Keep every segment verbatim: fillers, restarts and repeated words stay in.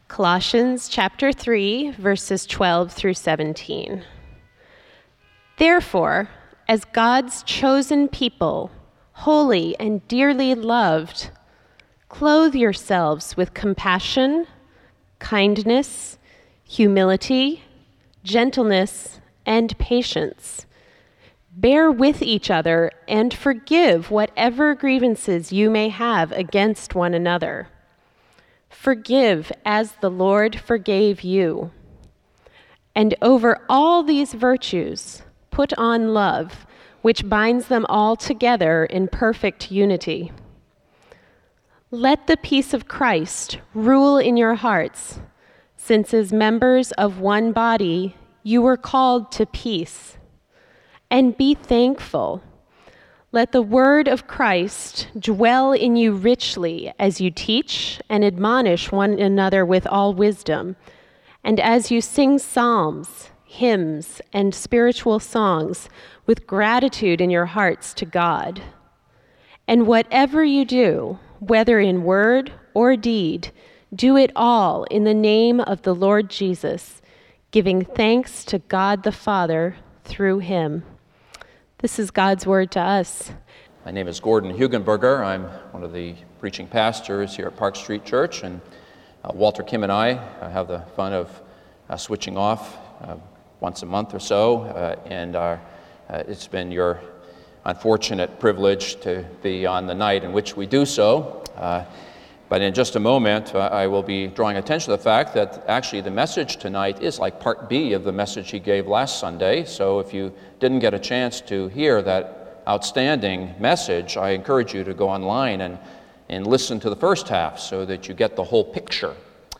Colossians chapter three, verses twelve through seventeen. Therefore, as God's chosen people, holy and dearly loved, clothe yourselves with compassion, kindness, humility, gentleness, and patience. Bear with each other and forgive whatever grievances you may have against one another. Forgive as the Lord forgave you. And over all these virtues, put on love, which binds them all together in perfect unity. Let the peace of Christ rule in your hearts, since as members of one body, you were called to peace. And be thankful. Let the word of Christ dwell in you richly as you teach and admonish one another with all wisdom, and as you sing psalms, hymns, and spiritual songs with gratitude in your hearts to God. And whatever you do, whether in word or deed, do it all in the name of the Lord Jesus, giving thanks to God the Father through him. This is God's word to us. My name is Gordon Hugenberger. I'm one of the preaching pastors here at Park Street Church, and uh, Walter Kim and I uh, have the fun of uh, switching off uh, once a month or so, uh, and uh, uh, it's been your unfortunate privilege to be on the night in which we do so. Uh, but in just a moment, uh, I will be drawing attention to the fact that actually the message tonight is like part B of the message he gave last Sunday. So if you didn't get a chance to hear that outstanding message, I encourage you to go online and, and listen to the first half so that you get the whole picture.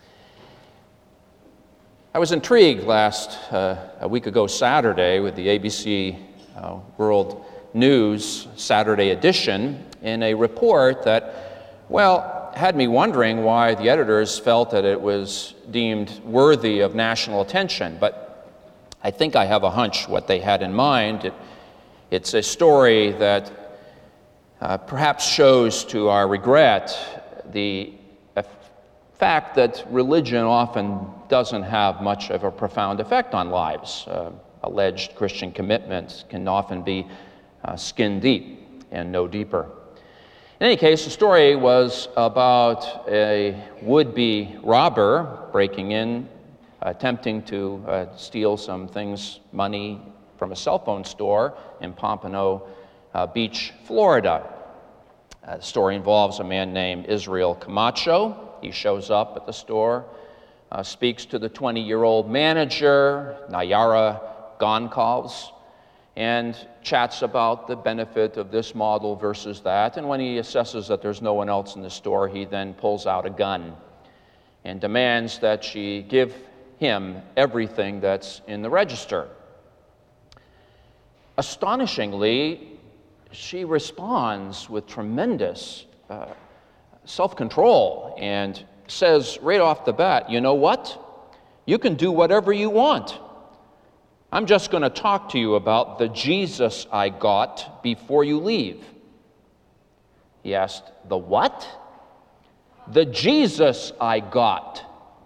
I was intrigued last, uh, a week ago Saturday, with the A B C uh, World News Saturday edition in a report that, well, had me wondering why the editors felt that it was deemed worthy of national attention. But I think I have a hunch what they had in mind. It, it's a story that uh, perhaps shows to our regret the uh, fact that religion often doesn't have much of a profound effect on lives. Uh, alleged Christian commitments can often be uh, skin deep and no deeper. In any case, the story was about a would-be robber breaking in, attempting to uh, steal some things, money from a cell phone store in Pompano uh, Beach, Florida. Uh, the story involves a man named Israel Camacho. He shows up at the store, uh, speaks to the twenty-year-old manager, Nayara Goncalves, and chats about the benefit of this model versus that. And when he assesses that there's no one else in the store, he then pulls out a gun and demands that she give him everything that's in the register. Astonishingly, she responds with tremendous uh, self-control and says right off the bat, "You know what? You can do whatever you want. I'm just going to talk to you about the Jesus I got before you leave." He asked, "The what?" "The Jesus I got."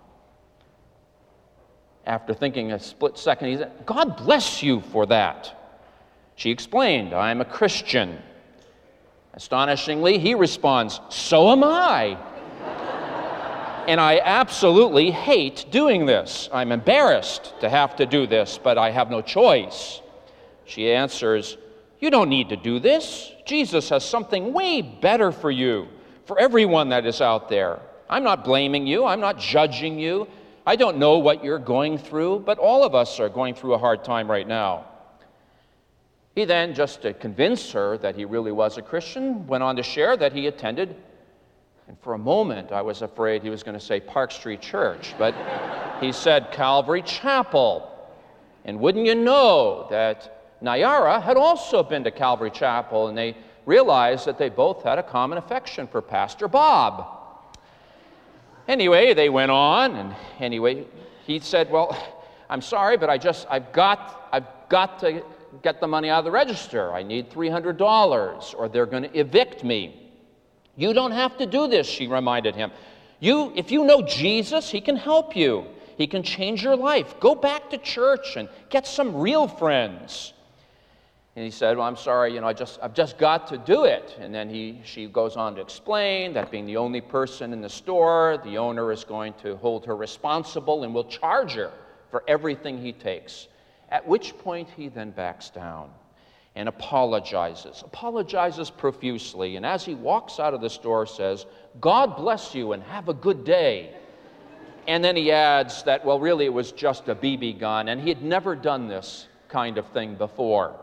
After thinking a split second, he said, "God bless you for that." She explained, "I'm a Christian." Astonishingly, he responds, "So am I. And I absolutely hate doing this. I'm embarrassed to have to do this, but I have no choice." She answers, "You don't need to do this. Jesus has something way better for you, for everyone that is out there. I'm not blaming you. I'm not judging you. I don't know what you're going through, but all of us are going through a hard time right now." He then, just to convince her that he really was a Christian, went on to share that he attended, and for a moment I was afraid he was going to say Park Street Church, but he said Calvary Chapel. And wouldn't you know that Nayara had also been to Calvary Chapel, and they realized that they both had a common affection for Pastor Bob. Anyway, they went on, and anyway, he said, "Well, I'm sorry, but I just, I've got, I've got to get the money out of the register. I need three hundred dollars, or they're going to evict me." "You don't have to do this," she reminded him. You, if you know Jesus, he can help you. He can change your life. Go back to church and get some real friends. And he said, well, I'm sorry, you know, I just, I've just got to do it. And then he, she goes on to explain that being the only person in the store, the owner is going to hold her responsible and will charge her for everything he takes. At which point he then backs down and apologizes, apologizes profusely. And as he walks out of the store, says, God bless you and have a good day. And then he adds that, well, really it was just a B B gun, and he had never done this kind of thing before.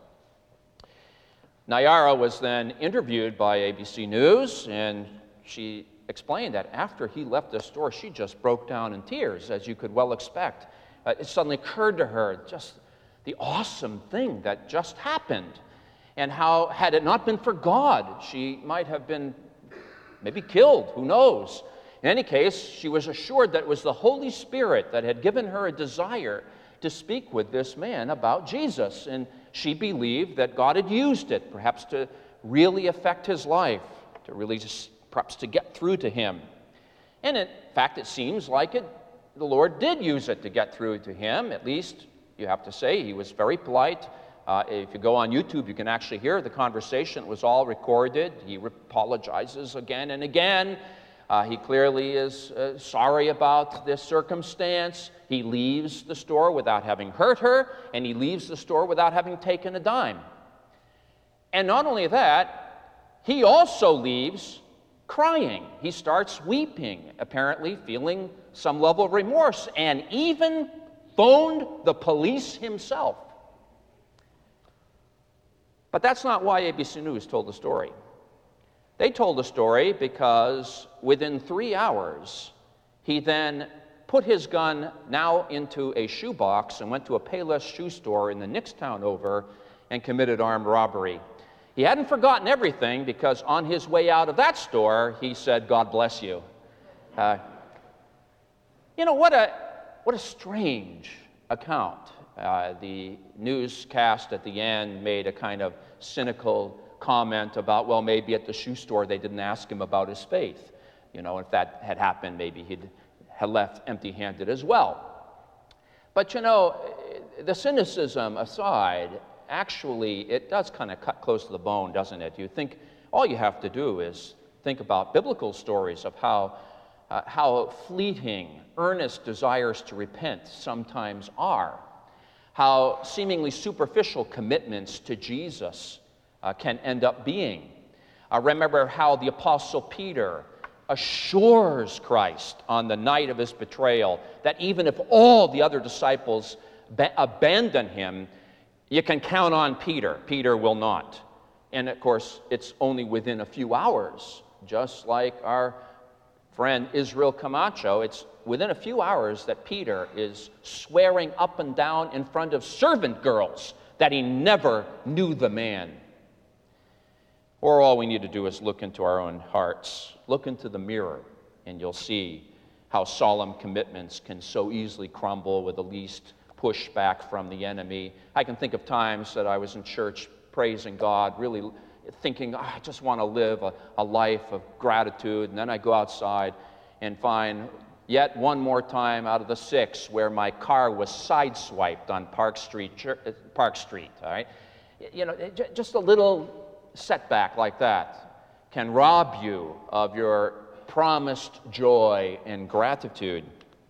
Nayara was then interviewed by A B C News, and she explained that after he left the store, she just broke down in tears, as you could well expect. Uh, it suddenly occurred to her just the awesome thing that just happened, and how, had it not been for God, she might have been maybe killed, who knows. In any case, she was assured that it was the Holy Spirit that had given her a desire to speak with this man about Jesus, and she believed that God had used it, perhaps to really affect his life, to really just, perhaps to get through to him. And in fact, it seems like it, the Lord did use it to get through to him. At least, you have to say, he was very polite. Uh, if you go on YouTube, you can actually hear the conversation. It was all recorded. He apologizes again and again. Uh, he clearly is uh, sorry about this circumstance. He leaves the store without having hurt her, and he leaves the store without having taken a dime. And not only that, he also leaves crying. He starts weeping, apparently feeling some level of remorse, and even phoned the police himself. But that's not why A B C News told the story. They told the story because within three hours, he then put his gun now into a shoebox and went to a Payless shoe store in the next town over and committed armed robbery. He hadn't forgotten everything because on his way out of that store, he said, God bless you. Uh, you know, what a, what a strange account. Uh, the newscast at the end made a kind of cynical comment about, well, maybe at the shoe store they didn't ask him about his faith. You know, if that had happened, maybe he'd had left empty-handed as well. But you know, the cynicism aside, actually, it does kind of cut close to the bone, doesn't it? You think all you have to do is think about biblical stories of how, uh, how fleeting, earnest desires to repent sometimes are, how seemingly superficial commitments to Jesus Uh, can end up being. Uh, remember how the Apostle Peter assures Christ on the night of his betrayal that even if all the other disciples ba- abandon him, you can count on Peter. Peter will not. And of course, it's only within a few hours, just like our friend Israel Camacho, it's within a few hours that Peter is swearing up and down in front of servant girls that he never knew the man. Or all we need to do is look into our own hearts, look into the mirror, and you'll see how solemn commitments can so easily crumble with the least pushback from the enemy. I can think of times that I was in church praising God, really thinking, oh, I just want to live a, a life of gratitude, and then I go outside and find yet one more time out of the six where my car was sideswiped on Park Street, Park Street, all right? You know, just a little setback like that can rob you of your promised joy and gratitude.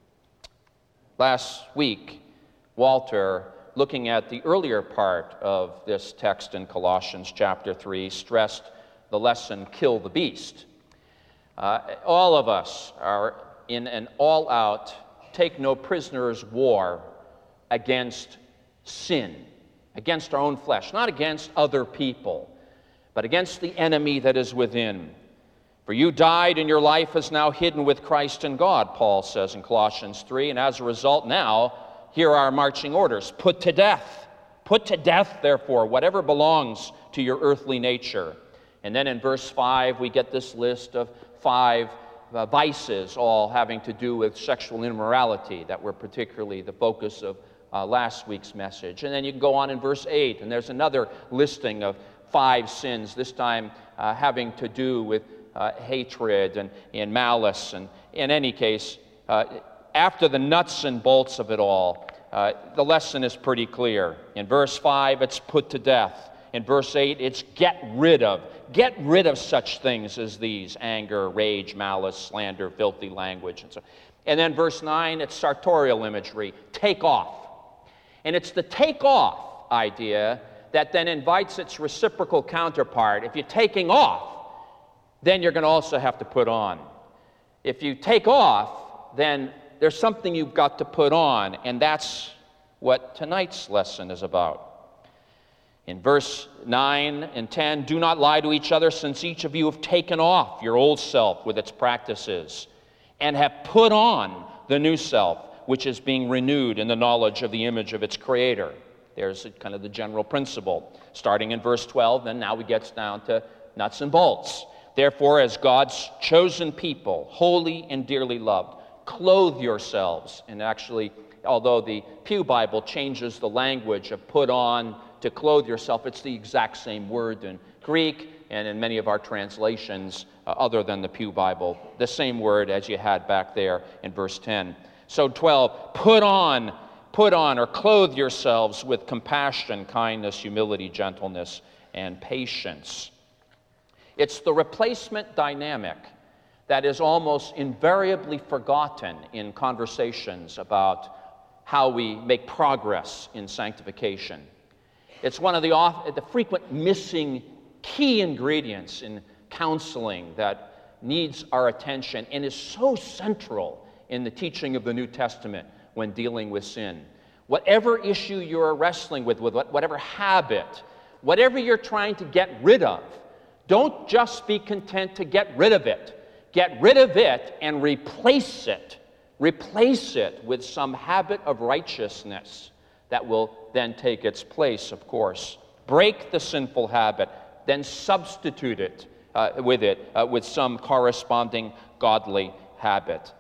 Last week, Walter, looking at the earlier part of this text in Colossians chapter three, stressed the lesson, kill the beast. Uh, all of us are in an all-out, take no prisoners war against sin, against our own flesh, not against other people, but against the enemy that is within. For you died, and your life is now hidden with Christ in God, Paul says in Colossians three, and as a result now, here are our marching orders. Put to death. Put to death, therefore, whatever belongs to your earthly nature. And then in verse five, we get this list of five uh, vices, all having to do with sexual immorality that were particularly the focus of uh, last week's message. And then you can go on in verse eight, and there's another listing of five sins, this time uh, having to do with uh, hatred and, and malice. And in any case, uh, after the nuts and bolts of it all, uh, the lesson is pretty clear. In verse five, it's put to death. In verse eight, it's get rid of. Get rid of such things as these: anger, rage, malice, slander, filthy language, and so on. And then verse nine, it's sartorial imagery. Take off. And it's the take off idea that then invites its reciprocal counterpart. If you're taking off, then you're going to also have to put on. If you take off, then there's something you've got to put on, and that's what tonight's lesson is about. In verse nine and ten, do not lie to each other, since each of you have taken off your old self with its practices and have put on the new self, which is being renewed in the knowledge of the image of its creator. There's kind of the general principle. Starting in verse twelve, then now we get down to nuts and bolts. Therefore, as God's chosen people, holy and dearly loved, clothe yourselves. And actually, although the Pew Bible changes the language of put on to clothe yourself, it's the exact same word in Greek and in many of our translations, uh, other than the Pew Bible, the same word as you had back there in verse ten. So twelve, put on, put on or clothe yourselves with compassion, kindness, humility, gentleness, and patience. It's the replacement dynamic that is almost invariably forgotten in conversations about how we make progress in sanctification. It's one of the, off, the frequent missing key ingredients in counseling that needs our attention and is so central in the teaching of the New Testament when dealing with sin. Whatever issue you're wrestling with, with whatever habit, whatever you're trying to get rid of, don't just be content to get rid of it. Get rid of it and replace it. Replace it with some habit of righteousness that will then take its place, of course. Break the sinful habit, then substitute it uh, with it uh, with some corresponding godly habit.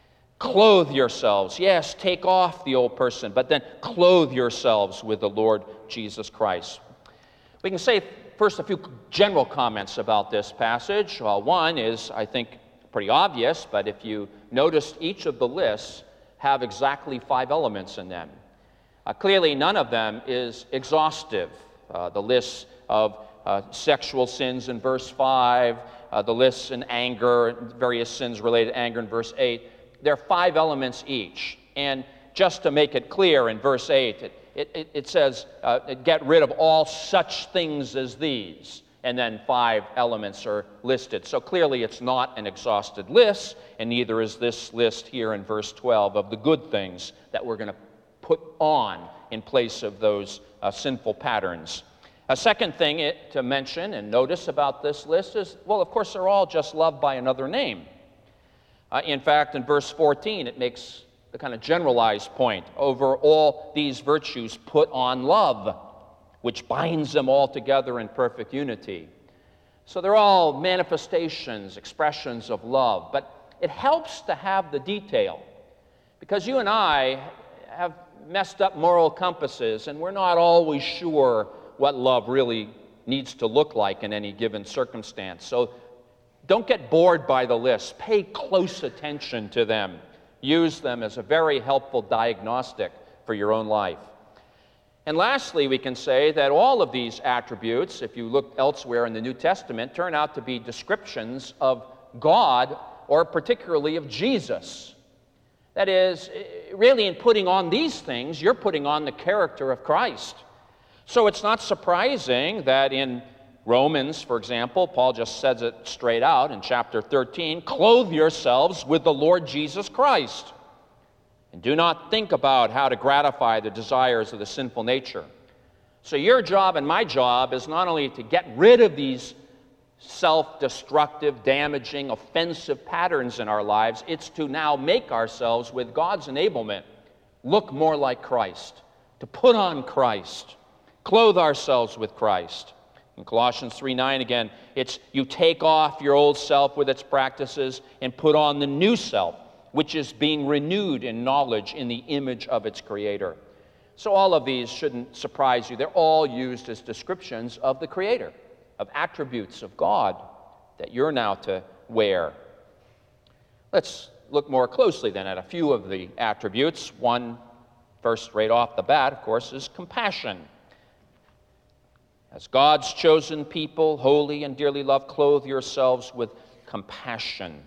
Clothe yourselves. Yes, take off the old person, but then clothe yourselves with the Lord Jesus Christ. We can say first a few general comments about this passage. Well, one is, I think, pretty obvious, but if you noticed, each of the lists have exactly five elements in them. Uh, clearly, none of them is exhaustive. Uh, the lists of uh, sexual sins in verse five, uh, the lists in anger, various sins related to anger in verse eight. There are five elements each. And just to make it clear, in verse eight, it, it, it says, uh, get rid of all such things as these. And then five elements are listed. So clearly it's not an exhausted list, and neither is this list here in verse twelve of the good things that we're going to put on in place of those uh, sinful patterns. A second thing it, to mention and notice about this list is, well, of course, they're all just loved by another name. Uh, in fact, in verse fourteen, it makes the kind of generalized point. Over all these virtues, put on love, which binds them all together in perfect unity. So they're all manifestations, expressions of love. But it helps to have the detail, because you and I have messed up moral compasses, and we're not always sure what love really needs to look like in any given circumstance. So don't get bored by the list. Pay close attention to them. Use them as a very helpful diagnostic for your own life. And lastly, we can say that all of these attributes, if you look elsewhere in the New Testament, turn out to be descriptions of God, or particularly of Jesus. That is, really in putting on these things, you're putting on the character of Christ. So it's not surprising that in Romans, for example, Paul just says it straight out in chapter thirteen, clothe yourselves with the Lord Jesus Christ, and do not think about how to gratify the desires of the sinful nature. So your job and my job is not only to get rid of these self-destructive, damaging, offensive patterns in our lives, it's to now make ourselves, with God's enablement, look more like Christ, to put on Christ, clothe ourselves with Christ. In Colossians three nine again, it's you take off your old self with its practices and put on the new self, which is being renewed in knowledge in the image of its Creator. So all of these shouldn't surprise you. They're all used as descriptions of the Creator, of attributes of God. that you're now to wear. Let's look more closely then at a few of the attributes. One, first right off the bat, of course, is compassion. As God's chosen people, holy and dearly loved, clothe yourselves with compassion.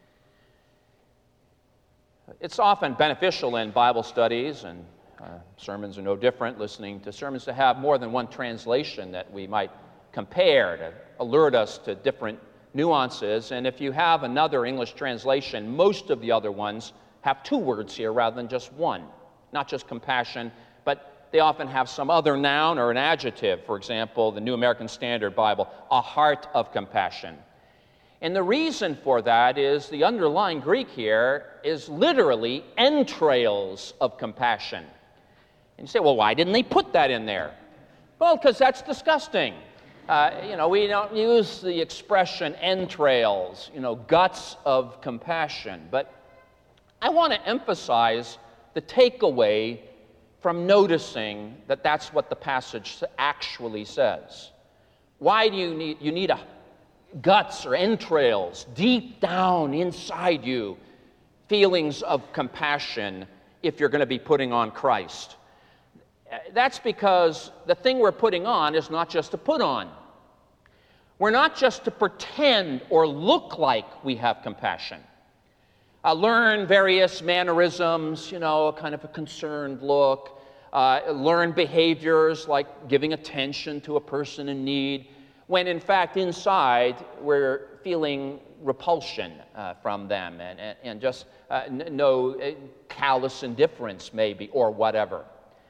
It's often beneficial in Bible studies, and uh, sermons are no different, listening to sermons, to have more than one translation that we might compare to alert us to different nuances. And if you have another English translation, most of the other ones have two words here rather than just one. Not just compassion, but they often have some other noun or an adjective. For example, the New American Standard Bible, a heart of compassion. And the reason for that is the underlying Greek here is literally entrails of compassion. And you say, well, why didn't they put that in there? Well, because that's disgusting. Uh, you know, we don't use the expression entrails, you know, guts of compassion. But I want to emphasize the takeaway from noticing that that's what the passage actually says. Why do you need, you need a guts or entrails deep down inside you, feelings of compassion if you're going to be putting on Christ? That's because the thing we're putting on is not just to put on. We're not just to pretend or look like we have compassion. Uh, learn various mannerisms, you know, kind of a concerned look. Uh, learn behaviors like giving attention to a person in need, when in fact inside we're feeling repulsion uh, from them and, and, and just uh, n- no uh, callous indifference maybe or whatever.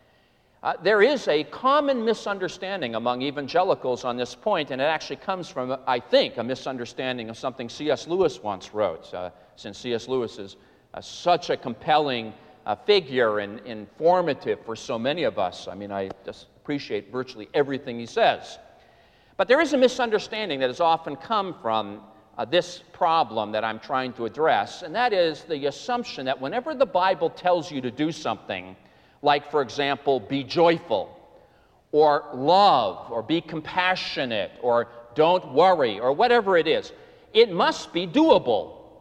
Uh, there is a common misunderstanding among evangelicals on this point, and it actually comes from, I think, a misunderstanding of something C S Lewis once wrote, uh, since C S Lewis is uh, such a compelling uh, figure and informative for so many of us. I mean, I just appreciate virtually everything he says. But there is a misunderstanding that has often come from uh, this problem that I'm trying to address, and that is the assumption that whenever the Bible tells you to do something, like, for example, be joyful, or love, or be compassionate, or don't worry, or whatever it is, it must be doable.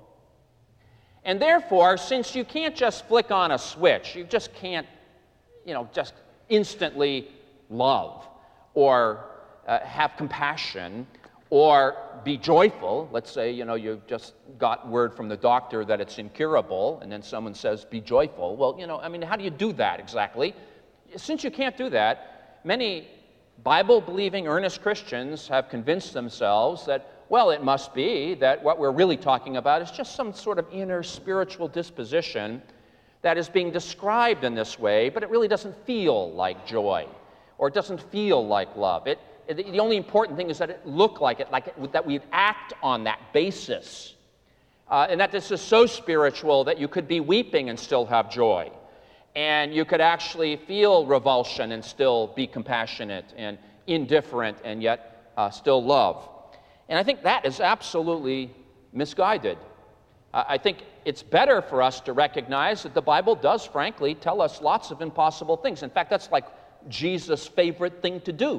And therefore, since you can't just flick on a switch, you just can't, you know, just instantly love, or Uh, have compassion, or be joyful. Let's say, you know, you've just got word from the doctor that it's incurable, and then someone says, be joyful. Well, you know, I mean, how do you do that exactly? Since you can't do that, many Bible-believing, earnest Christians have convinced themselves that, well, it must be that what we're really talking about is just some sort of inner spiritual disposition that is being described in this way, but it really doesn't feel like joy, or it doesn't feel like love. It The only important thing is that it look like it, like it, that we act on that basis. Uh, and that this is so spiritual that you could be weeping and still have joy. And you could actually feel revulsion and still be compassionate and indifferent and yet uh, still love. And I think that is absolutely misguided. Uh, I think it's better for us to recognize that the Bible does, frankly, tell us lots of impossible things. In fact, that's like Jesus' favorite thing to do.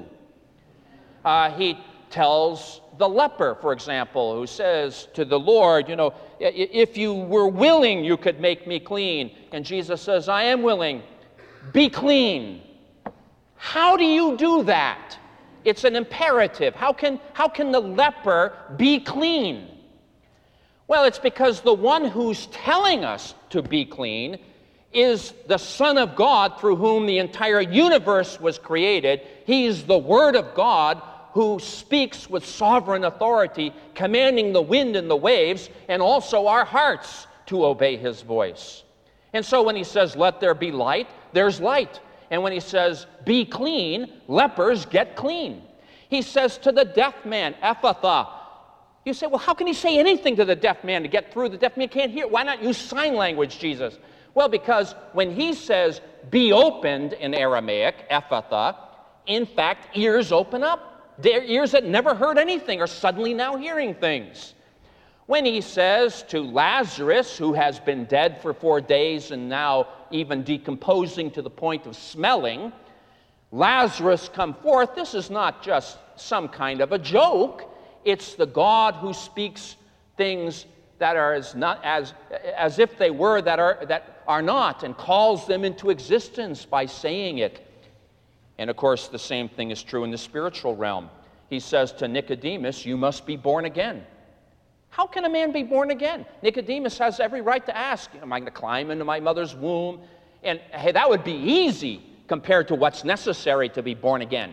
Uh, he tells the leper, for example, who says to the Lord, you know, if you were willing, you could make me clean. And Jesus says, I am willing. Be clean. How do you do that? It's an imperative. How can, how can the leper be clean? Well, it's because the one who's telling us to be clean is the Son of God through whom the entire universe was created. He's the Word of God who speaks with sovereign authority, commanding the wind and the waves, and also our hearts to obey his voice. And so when he says, let there be light, there's light. And when he says, be clean, lepers get clean. He says to the deaf man, Ephphatha. You say, well, how can he say anything to the deaf man to get through? The deaf man can't hear. Why not use sign language, Jesus? Well, because when he says, be opened in Aramaic, Ephphatha, in fact, ears open up. Their ears that never heard anything are suddenly now hearing things. When he says to Lazarus, who has been dead for four days and now even decomposing to the point of smelling, Lazarus, come forth, this is not just some kind of a joke. It's the God who speaks things that are as not as as if they were that are that are not, and calls them into existence by saying it. And of course, the same thing is true in the spiritual realm. He says to Nicodemus, "You must be born again." How can a man be born again? Nicodemus has every right to ask, am I going to climb into my mother's womb? And hey, that would be easy compared to what's necessary to be born again.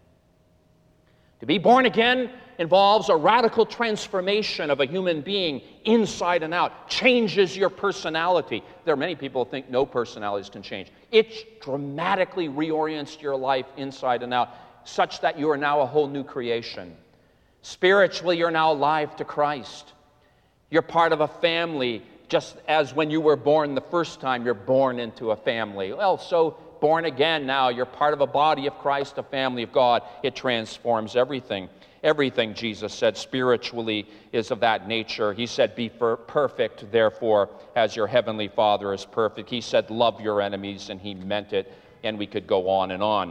To be born again involves a radical transformation of a human being inside and out, changes your personality. There are many people who think no personalities can change. It dramatically reorients your life inside and out, such that you are now a whole new creation. Spiritually, you're now alive to Christ. You're part of a family, just as when you were born the first time, you're born into a family. Well, so born again now, you're part of a body of Christ, a family of God. It transforms everything. Everything, Jesus said, spiritually is of that nature. He said, be perfect, therefore, as your heavenly Father is perfect. He said, love your enemies, and he meant it, and we could go on and on.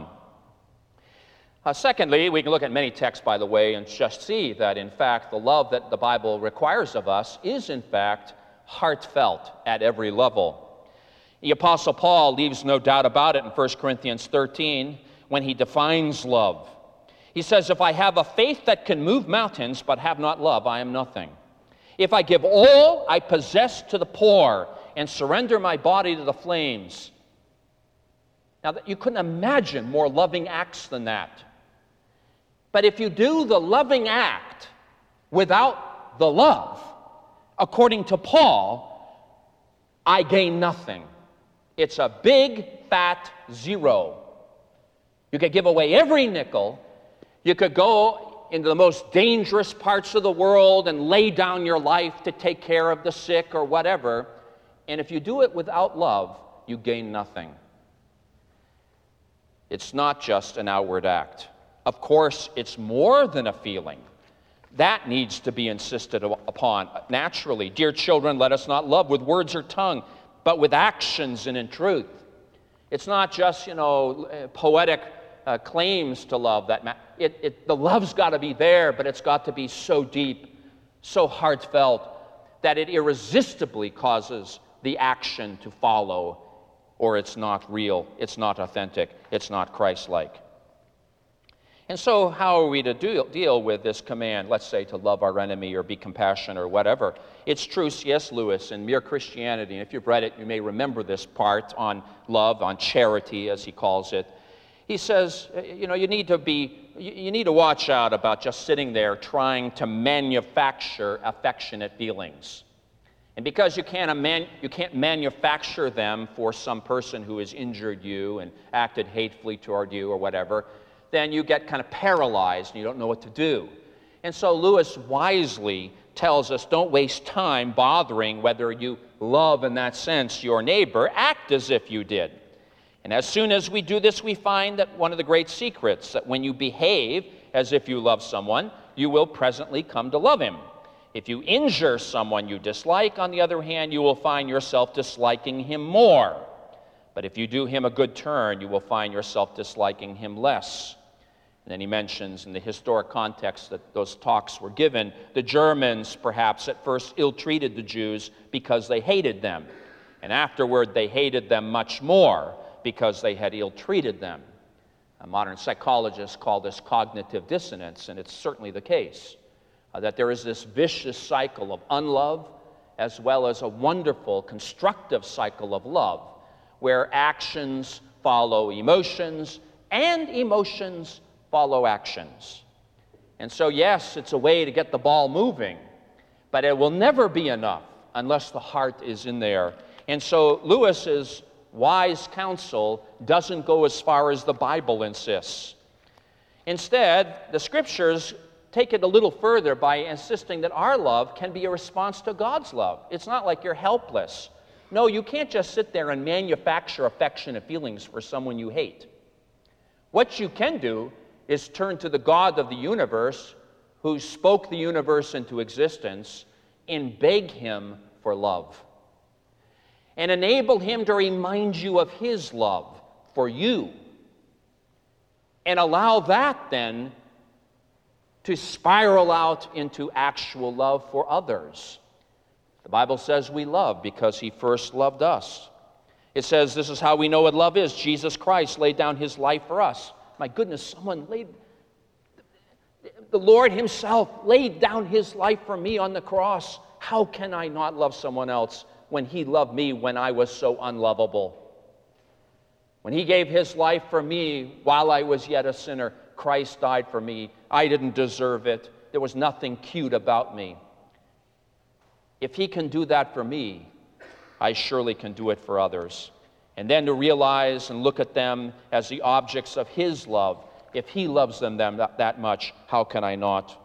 Uh, secondly, we can look at many texts, by the way, and just see that, in fact, the love that the Bible requires of us is, in fact, heartfelt at every level. The Apostle Paul leaves no doubt about it in First Corinthians thirteen when he defines love. He says, if I have a faith that can move mountains but have not love, I am nothing. If I give all I possess to the poor and surrender my body to the flames. Now, you couldn't imagine more loving acts than that. But if you do the loving act without the love, according to Paul, I gain nothing. It's a big, fat zero. You could give away every nickel. You could go into the most dangerous parts of the world and lay down your life to take care of the sick or whatever. And if you do it without love, you gain nothing. It's not just an outward act. Of course, it's more than a feeling. That needs to be insisted upon naturally. Dear children, let us not love with words or tongue, but with actions and in truth. It's not just, you know, poetic uh, claims to love. That ma- it, it, the love's got to be there, but it's got to be so deep, so heartfelt, that it irresistibly causes the action to follow, or it's not real, it's not authentic, it's not Christ-like. And so how are we to do, deal with this command, let's say, to love our enemy or be compassionate or whatever? It's true, C S Lewis in Mere Christianity, and if you've read it, you may remember this part on love, on charity, as he calls it. He says, you know, you need to be, you need to watch out about just sitting there trying to manufacture affectionate feelings. And because you can't, man, you can't manufacture them for some person who has injured you and acted hatefully toward you or whatever, then you get kind of paralyzed and you don't know what to do. And so Lewis wisely tells us, don't waste time bothering whether you love in that sense your neighbor. Act as if you did. And as soon as we do this, we find that one of the great secrets, that when you behave as if you love someone, you will presently come to love him. If you injure someone you dislike, on the other hand, you will find yourself disliking him more. But if you do him a good turn, you will find yourself disliking him less. And then he mentions in the historic context that those talks were given, the Germans perhaps at first ill-treated the Jews because they hated them. And afterward they hated them much more because they had ill-treated them. A modern psychologists call this cognitive dissonance, and it's certainly the case. Uh, that there is this vicious cycle of unlove as well as a wonderful constructive cycle of love, where actions follow emotions and emotions follow actions. And so, yes, it's a way to get the ball moving, but it will never be enough unless the heart is in there. And so Lewis's wise counsel doesn't go as far as the Bible insists. Instead, the Scriptures take it a little further by insisting that our love can be a response to God's love. It's not like you're helpless. No, you can't just sit there and manufacture affectionate feelings for someone you hate. What you can do is turn to the God of the universe, who spoke the universe into existence, and beg him for love. And enable him to remind you of his love for you. And allow that then to spiral out into actual love for others. The Bible says we love because he first loved us. It says this is how we know what love is. Jesus Christ laid down his life for us. My goodness, someone laid, the Lord himself laid down his life for me on the cross. How can I not love someone else when he loved me when I was so unlovable? When he gave his life for me while I was yet a sinner, Christ died for me. I didn't deserve it. There was nothing cute about me. If he can do that for me, I surely can do it for others. And then to realize and look at them as the objects of his love. If he loves them that, that much, how can I not?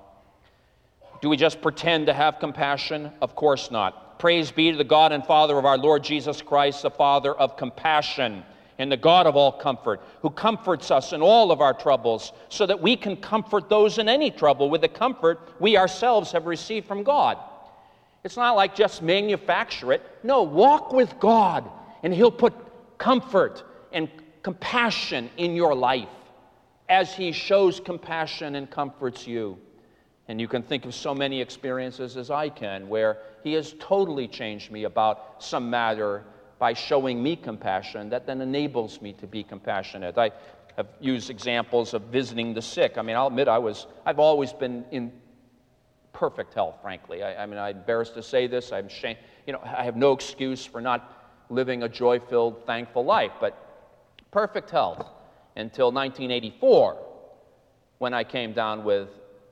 Do we just pretend to have compassion? Of course not. Praise be to the God and Father of our Lord Jesus Christ, the Father of compassion and the God of all comfort, who comforts us in all of our troubles, so that we can comfort those in any trouble with the comfort we ourselves have received from God. It's not like just manufacture it. No, walk with God, and he'll put comfort and compassion in your life as he shows compassion and comforts you. And you can think of so many experiences as I can where he has totally changed me about some matter by showing me compassion that then enables me to be compassionate. I have used examples of visiting the sick. I mean, I'll admit I was, I've always been in perfect health, frankly. I, I mean, I'm embarrassed to say this. I'm ashamed. You know, I have no excuse for not living a joy-filled, thankful life, but perfect health until nineteen eighty-four, when I came down with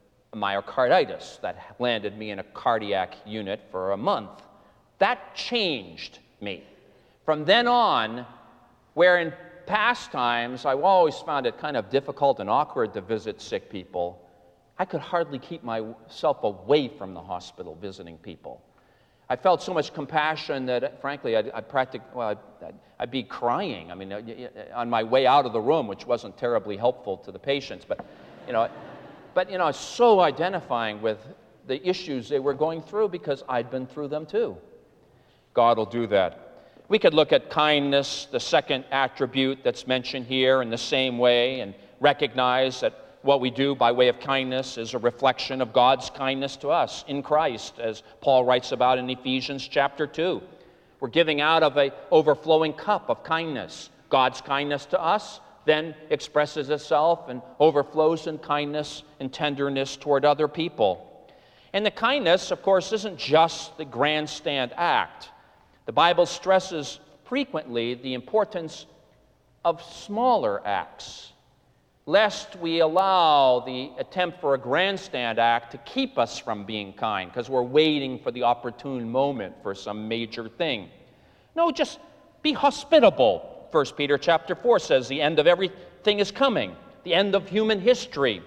myocarditis that landed me in a cardiac unit for a month. That changed me. From then on, where in past times I've always found it kind of difficult and awkward to visit sick people, I could hardly keep myself away from the hospital visiting people. I felt so much compassion that, frankly, I'd, I'd, practic- well, I'd, I'd be crying. I mean, on my way out of the room, which wasn't terribly helpful to the patients, but, you know, but, you know, it's so identifying with the issues they were going through because I'd been through them too. God will do that. We could look at kindness, the second attribute that's mentioned here, in the same way, and recognize that what we do by way of kindness is a reflection of God's kindness to us in Christ, as Paul writes about in Ephesians chapter two. We're giving out of an overflowing cup of kindness. God's kindness to us then expresses itself and overflows in kindness and tenderness toward other people. And the kindness, of course, isn't just the grandstand act. The Bible stresses frequently the importance of smaller acts, lest we allow the attempt for a grandstand act to keep us from being kind because we're waiting for the opportune moment for some major thing. No, just be hospitable. First Peter chapter four says the end of everything is coming, the end of human history.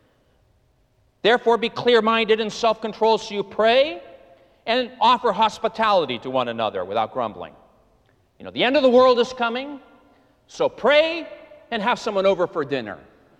Therefore, be clear-minded and self-controlled so you pray and offer hospitality to one another without grumbling. You know, the end of the world is coming, so pray and have someone over for dinner.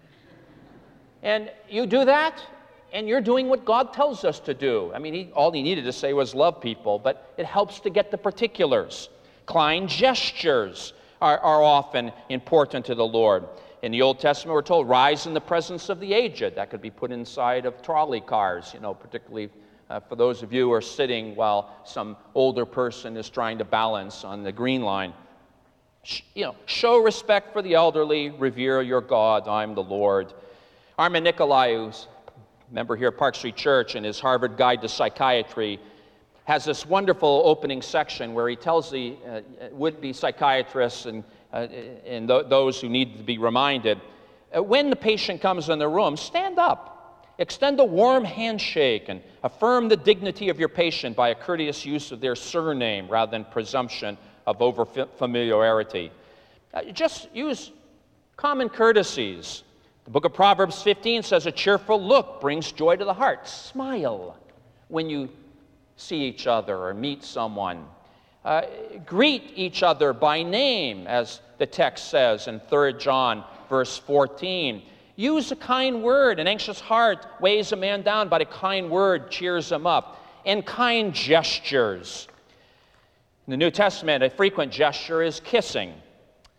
And you do that, and you're doing what God tells us to do. I mean, he, all he needed to say was love people, but it helps to get the particulars. Kind gestures are, are often important to the Lord. In the Old Testament, we're told, rise in the presence of the aged. That could be put inside of trolley cars, you know, particularly uh, for those of you who are sitting while some older person is trying to balance on the green line. You know, show respect for the elderly, revere your God, I'm the Lord. Armin Nikolai, who's a member here at Park Street Church, in his Harvard Guide to Psychiatry, has this wonderful opening section where he tells the uh, would-be psychiatrists and, uh, and th- those who need to be reminded, uh, when the patient comes in the room, stand up, extend a warm handshake, and affirm the dignity of your patient by a courteous use of their surname rather than presumption of over-familiarity. Uh, just use common courtesies. The book of Proverbs fifteen says, a cheerful look brings joy to the heart. Smile when you see each other or meet someone. Uh, greet each other by name, as the text says in Third John verse fourteen. Use a kind word. An anxious heart weighs a man down, but a kind word cheers him up. And kind gestures. In the New Testament, a frequent gesture is kissing,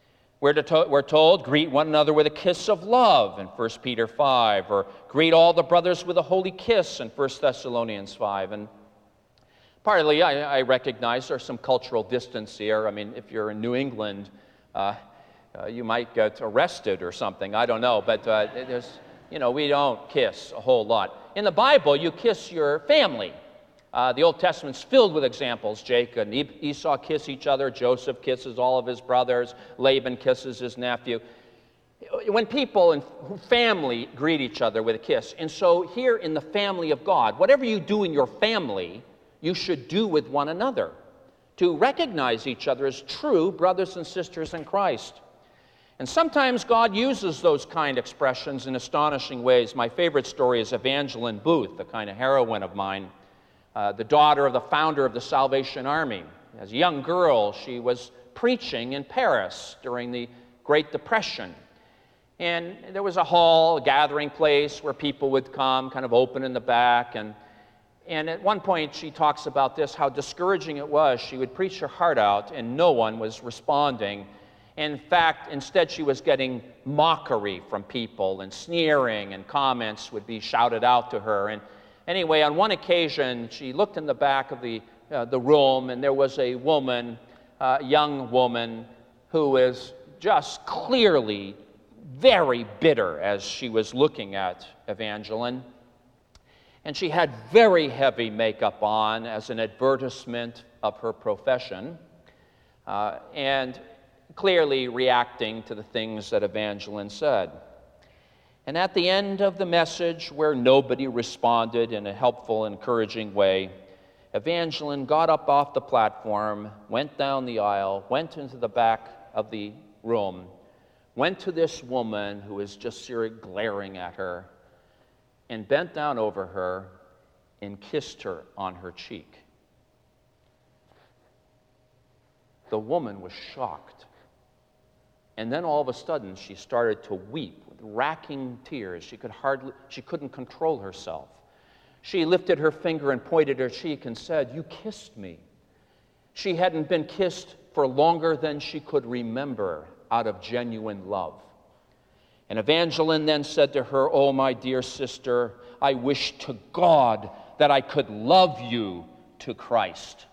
We're, to, we're told, greet one another with a kiss of love in First Peter five, or greet all the brothers with a holy kiss in First Thessalonians five. And partly, I, I recognize there's some cultural distance here. I mean, if you're in New England, uh, uh, you might get arrested or something. I don't know, but uh, there's, you know, we don't kiss a whole lot. In the Bible, you kiss your family. Uh, the Old Testament's filled with examples. Jacob and Esau kiss each other. Joseph kisses all of his brothers. Laban kisses his nephew. When people and family greet each other with a kiss. And so here in the family of God, whatever you do in your family, you should do with one another, to recognize each other as true brothers and sisters in Christ. And sometimes God uses those kind of expressions in astonishing ways. My favorite story is Evangeline Booth, a kind of heroine of mine. Uh, the daughter of the founder of the Salvation Army. As a young girl, she was preaching in Paris during the Great Depression. And there was a hall, a gathering place where people would come, kind of open in the back. And, and at one point, she talks about this, how discouraging it was. She would preach her heart out, and no one was responding. In fact, instead, she was getting mockery from people, and sneering, and comments would be shouted out to her. And anyway, on one occasion, she looked in the back of the, uh, the room, and there was a woman, a uh, young woman, who was just clearly very bitter as she was looking at Evangeline. And she had very heavy makeup on as an advertisement of her profession, uh, and clearly reacting to the things that Evangeline said. And at the end of the message, where nobody responded in a helpful, encouraging way, Evangeline got up off the platform, went down the aisle, went into the back of the room, went to this woman who was just glaring at her, and bent down over her and kissed her on her cheek. The woman was shocked. And then all of a sudden, she started to weep with racking tears. She could hardly, she couldn't control herself. She lifted her finger and pointed her cheek and said, "You kissed me." She hadn't been kissed for longer than she could remember out of genuine love. And Evangeline then said to her, "Oh, my dear sister, I wish to God that I could love you to Christ."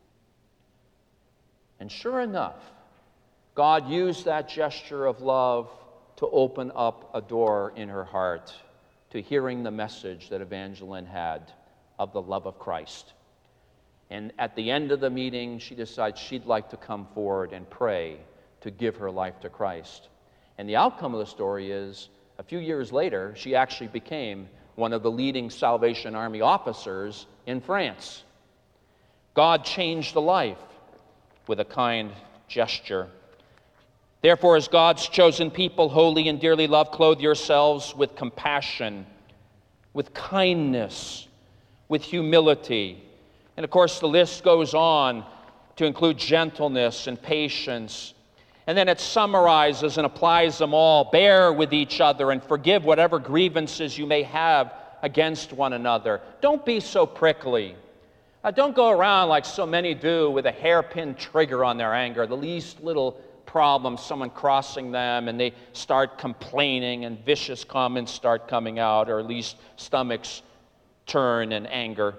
And sure enough, God used that gesture of love to open up a door in her heart to hearing the message that Evangeline had of the love of Christ. And at the end of the meeting, she decided she'd like to come forward and pray to give her life to Christ. And the outcome of the story is, a few years later, she actually became one of the leading Salvation Army officers in France. God changed a life with a kind gesture. Therefore, as God's chosen people, holy and dearly loved, clothe yourselves with compassion, with kindness, with humility. And of course, the list goes on to include gentleness and patience. And then it summarizes and applies them all. Bear with each other and forgive whatever grievances you may have against one another. Don't be so prickly. Uh, don't go around like so many do with a hairpin trigger on their anger. The least little problem, someone crossing them, and they start complaining and vicious comments start coming out, or at least stomachs turn in anger.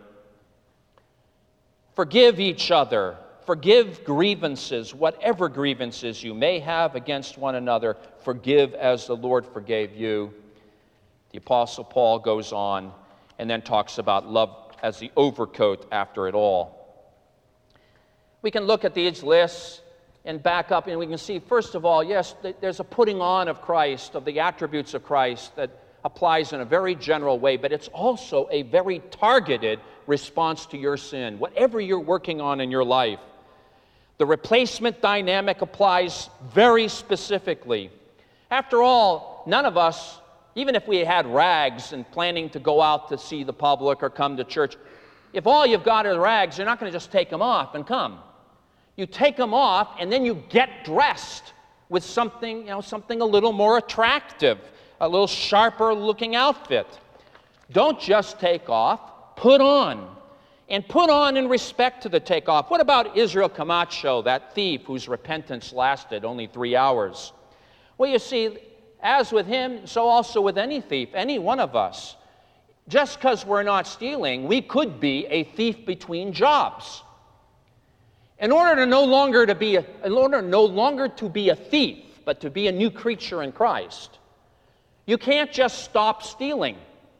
Forgive each other. Forgive grievances, whatever grievances you may have against one another. Forgive as the Lord forgave you. The Apostle Paul goes on and then talks about love as the overcoat after it all. We can look at these lists and back up, and we can see, first of all, yes, there's a putting on of Christ, of the attributes of Christ, that applies in a very general way, but it's also a very targeted response to your sin, whatever you're working on in your life. The replacement dynamic applies very specifically. After all, none of us, even if we had rags and planning to go out to see the public or come to church, if all you've got are rags, you're not going to just take them off and come. You take them off, and then you get dressed with something, you know, something a little more attractive, a little sharper looking outfit. Don't just take off, put on. And put on in respect to the takeoff. What about Israel Camacho, that thief whose repentance lasted only three hours? Well, you see, as with him, so also with any thief, any one of us. Just because we're not stealing, we could be a thief between jobs. In order to no longer to be a, in order no longer to be a thief, but to be a new creature in Christ, you can't just stop stealing.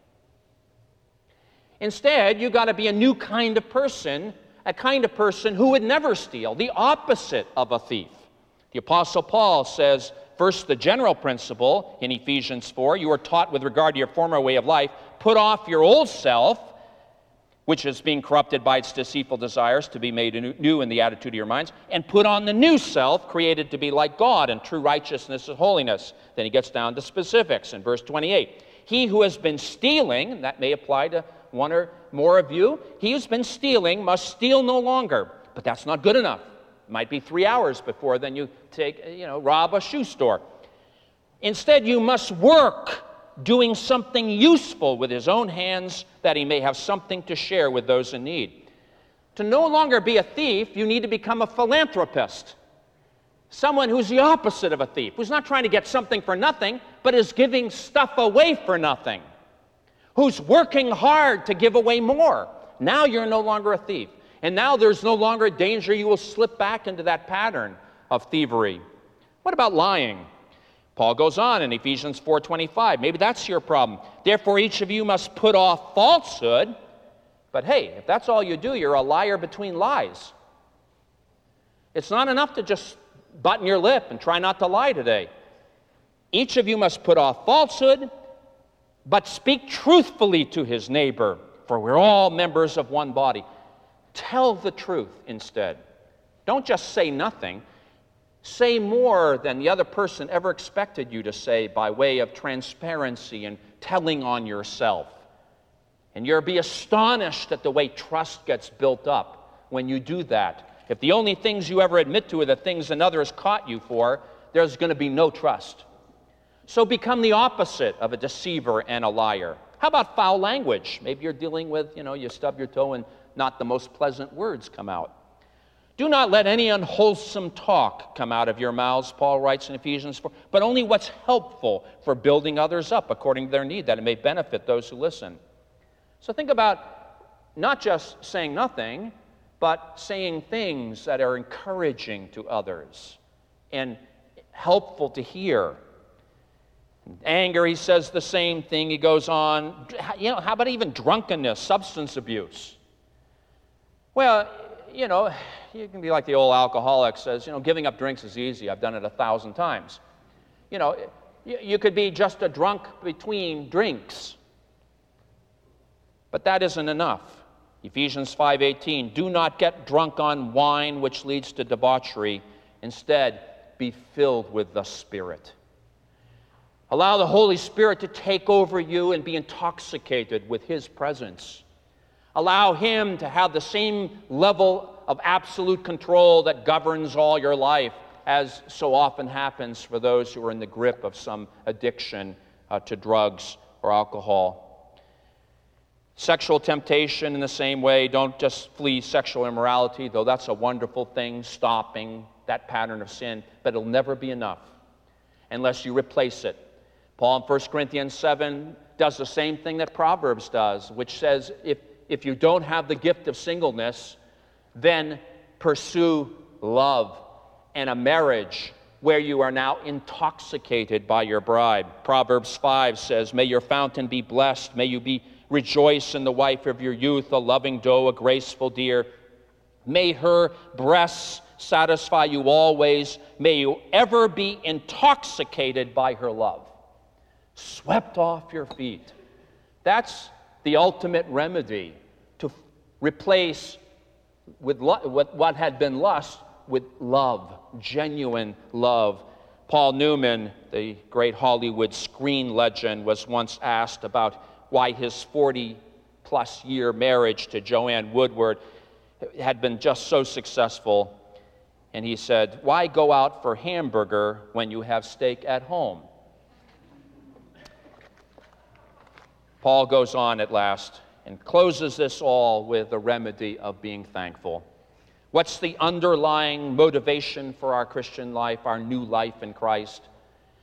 Instead, you got to be a new kind of person, a kind of person who would never steal, the opposite of a thief. The Apostle Paul says, first, the general principle in Ephesians four, you are taught with regard to your former way of life, put off your old self, which is being corrupted by its deceitful desires, to be made new in the attitude of your minds, and put on the new self, created to be like God in true righteousness and holiness. Then he gets down to specifics in verse twenty-eight. He who has been stealing, and that may apply to one or more of you, he who's been stealing must steal no longer. But that's not good enough. It might be three hours before then you take, you know, rob a shoe store. Instead, you must work, doing something useful with his own hands, that he may have something to share with those in need. To no longer be a thief, you need to become a philanthropist. Someone who's the opposite of a thief, who's not trying to get something for nothing, but is giving stuff away for nothing. Who's working hard to give away more. Now you're no longer a thief. And now there's no longer a danger you will slip back into that pattern of thievery. What about lying? Paul goes on in Ephesians four twenty-five. Maybe that's your problem. Therefore, each of you must put off falsehood. But hey, if that's all you do, you're a liar between lies. It's not enough to just button your lip and try not to lie today. Each of you must put off falsehood, but speak truthfully to his neighbor, for we're all members of one body. Tell the truth instead. Don't just say nothing. Say more than the other person ever expected you to say by way of transparency and telling on yourself. And you'll be astonished at the way trust gets built up when you do that. If the only things you ever admit to are the things another has caught you for, there's going to be no trust. So become the opposite of a deceiver and a liar. How about foul language? Maybe you're dealing with, you know, you stub your toe and not the most pleasant words come out. Do not let any unwholesome talk come out of your mouths, Paul writes in Ephesians four, but only what's helpful for building others up according to their need, that it may benefit those who listen. So think about not just saying nothing, but saying things that are encouraging to others and helpful to hear. Anger, he says the same thing. He goes on, you know, how about even drunkenness, substance abuse? Well, you know, you can be like the old alcoholic says, you know, giving up drinks is easy. I've done it a thousand times. You know, you, you could be just a drunk between drinks. But that isn't enough. Ephesians five eighteen, do not get drunk on wine, which leads to debauchery. Instead, be filled with the Spirit. Allow the Holy Spirit to take over you and be intoxicated with His presence. Allow Him to have the same level of absolute control that governs all your life, as so often happens for those who are in the grip of some addiction uh, to drugs or alcohol. Sexual temptation in the same way. Don't just flee sexual immorality, though that's a wonderful thing, stopping that pattern of sin, but it'll never be enough unless you replace it. Paul in First Corinthians seven does the same thing that Proverbs does, which says if, if you don't have the gift of singleness, then pursue love and a marriage where you are now intoxicated by your bride. Proverbs five says, may your fountain be blessed, may you be rejoice in the wife of your youth, a loving doe, a graceful deer. May her breasts satisfy you always. May you ever be intoxicated by her love. Swept off your feet. That's the ultimate remedy to replace with lo- what had been lust with love, genuine love. Paul Newman, the great Hollywood screen legend, was once asked about why his forty-plus year marriage to Joanne Woodward had been just so successful. And he said, why go out for hamburger when you have steak at home? Paul goes on at last and closes this all with the remedy of being thankful. What's the underlying motivation for our Christian life, our new life in Christ?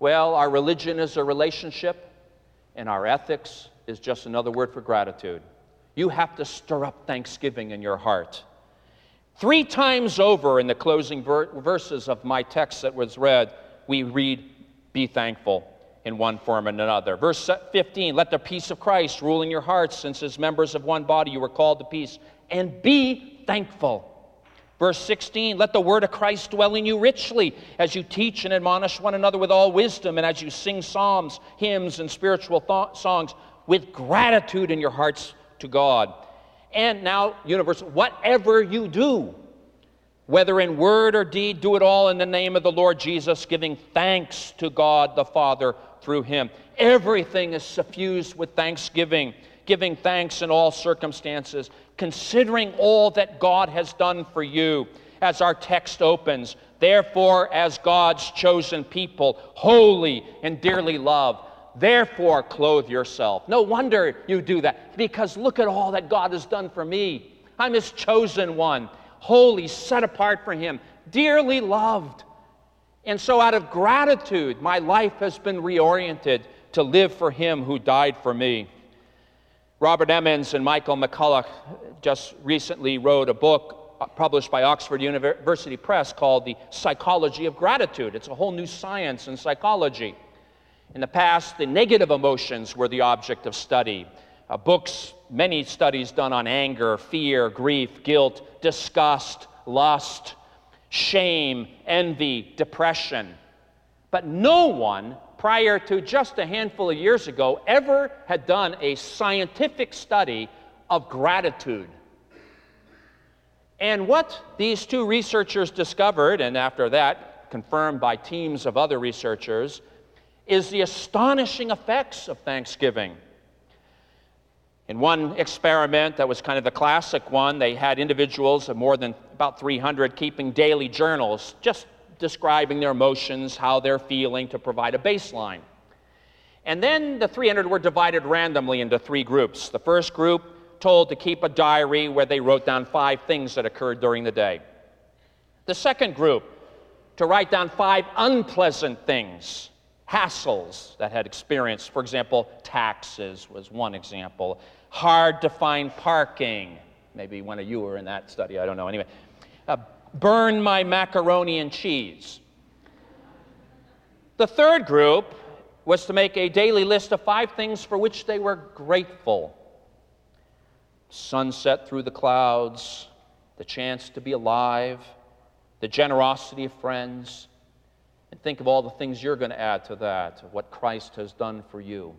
Well, our religion is a relationship, and our ethics is just another word for gratitude. You have to stir up thanksgiving in your heart. Three times over in the closing ver- verses of my text that was read, we read, be thankful in one form and another. Verse fifteen, let the peace of Christ rule in your hearts, since as members of one body you were called to peace, and be thankful. Verse sixteen, let the word of Christ dwell in you richly as you teach and admonish one another with all wisdom, and as you sing psalms, hymns, and spiritual th- songs with gratitude in your hearts to God. And now, universal, whatever you do, whether in word or deed, do it all in the name of the Lord Jesus, giving thanks to God the Father through him. Everything is suffused with thanksgiving, giving thanks in all circumstances, considering all that God has done for you. As our text opens, therefore, as God's chosen people, holy and dearly loved, therefore clothe yourself. No wonder you do that, because look at all that God has done for me. I'm his chosen one, holy, set apart for him, dearly loved. And so out of gratitude, my life has been reoriented to live for him who died for me. Robert Emmons and Michael McCulloch just recently wrote a book published by Oxford University Press called The Psychology of Gratitude. It's a whole new science in psychology. In the past, the negative emotions were the object of study. Uh, books, many studies done on anger, fear, grief, guilt, disgust, lust, shame, envy, depression. But no one, prior to just a handful of years ago, ever had done a scientific study of gratitude. And what these two researchers discovered, and after that confirmed by teams of other researchers, is the astonishing effects of thanksgiving. In one experiment that was kind of the classic one, they had individuals of more than about three hundred keeping daily journals, just describing their emotions, how they're feeling, to provide a baseline. And then the three hundred were divided randomly into three groups. The first group told to keep a diary where they wrote down five things that occurred during the day. The second group to write down five unpleasant things, hassles that had experienced. For example, taxes was one example. Hard to find parking. Maybe one of you were in that study, I don't know. Anyway, uh, burn my macaroni and cheese. The third group was to make a daily list of five things for which they were grateful. Sunset through the clouds, the chance to be alive, the generosity of friends. And think of all the things you're going to add to that, of what Christ has done for you.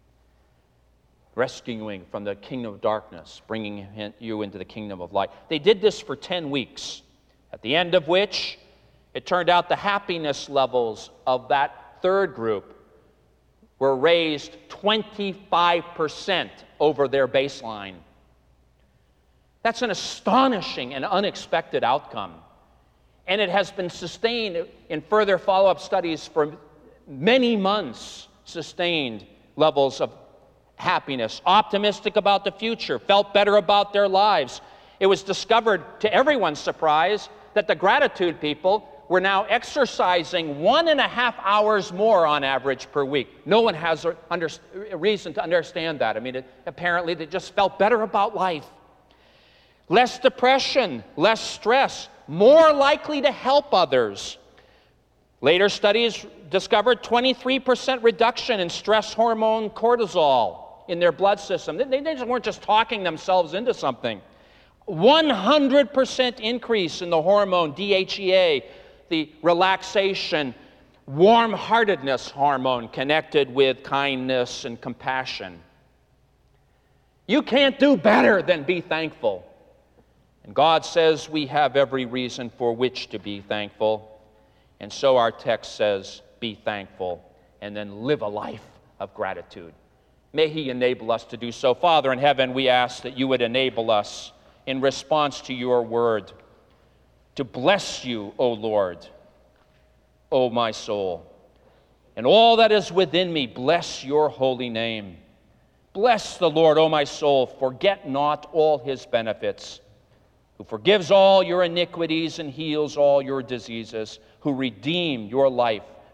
Rescuing from the kingdom of darkness, bringing you into the kingdom of light. They did this for ten weeks, at the end of which it turned out the happiness levels of that third group were raised twenty-five percent over their baseline. That's an astonishing and unexpected outcome. And it has been sustained in further follow-up studies for many months, sustained levels of happiness, optimistic about the future, felt better about their lives. It was discovered, to everyone's surprise, that the gratitude people were now exercising one and a half hours more on average per week. No one has a, under, a reason to understand that. I mean, it, apparently they just felt better about life. Less depression, less stress, more likely to help others. Later studies discovered twenty-three percent reduction in stress hormone cortisol in their blood system. They, they just weren't just talking themselves into something. one hundred percent increase in the hormone D H E A, the relaxation, warm-heartedness hormone connected with kindness and compassion. You can't do better than be thankful. And God says we have every reason for which to be thankful. And so our text says, be thankful, and then live a life of gratitude. May He enable us to do so. Father in heaven, we ask that you would enable us in response to your word to bless you, O Lord, O my soul. And all that is within me, bless your holy name. Bless the Lord, O my soul. Forget not all his benefits, who forgives all your iniquities and heals all your diseases, who redeem your life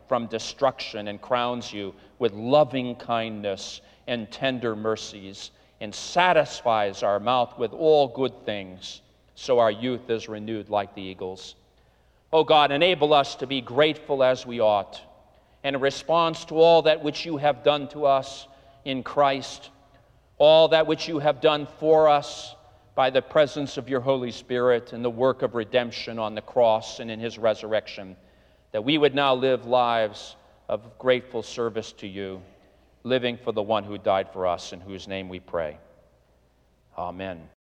from destruction and crowns you with loving kindness and tender mercies, and satisfies our mouth with all good things, so our youth is renewed like the eagles. O God, enable us to be grateful as we ought, and in response to all that which you have done to us in Christ, all that which you have done for us by the presence of your Holy Spirit and the work of redemption on the cross and in his resurrection, that we would now live lives of grateful service to you, living for the one who died for us, in whose name we pray. Amen.